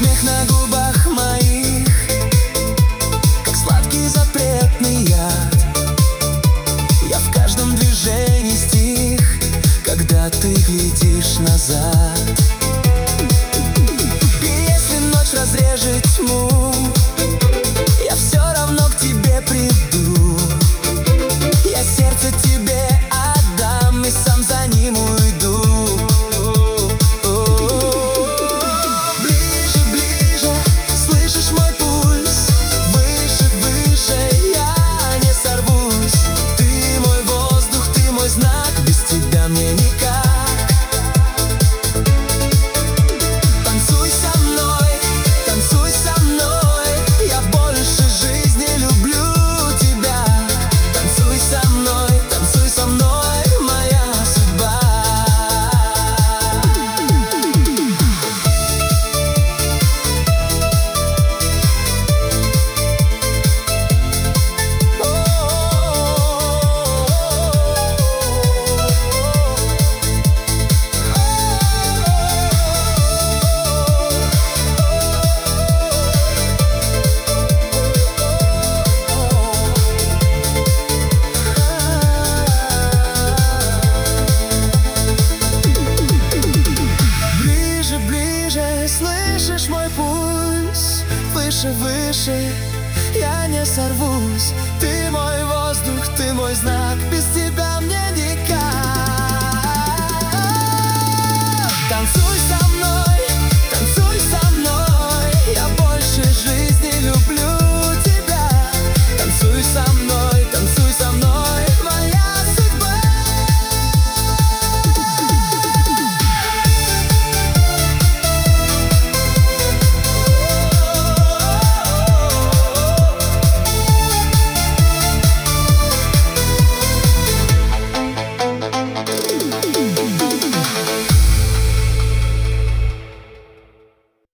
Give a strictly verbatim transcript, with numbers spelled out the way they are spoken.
смех на губах моих, как сладкий запретный яд. Я в каждом движении стих, когда ты глядишь назад. И если ночь разрежет тьму, я все равно к тебе приду. Я сердце тебе отдам и сам за ним уйду. Ближе, ближе, слышишь мой пульс? Выше, выше, я не сорвусь. Ты мой воздух, ты мой знак, без тебя мне никак. Танцуй со мной, танцуй со мной, я больше жизни люблю тебя. Танцуй со мной, танцуй со мной, моя судьба. Ближе, ближе, слышишь мой пульс? Выше, выше, я не сорвусь. Ты мой воздух, ты мой знак, без тебя мне не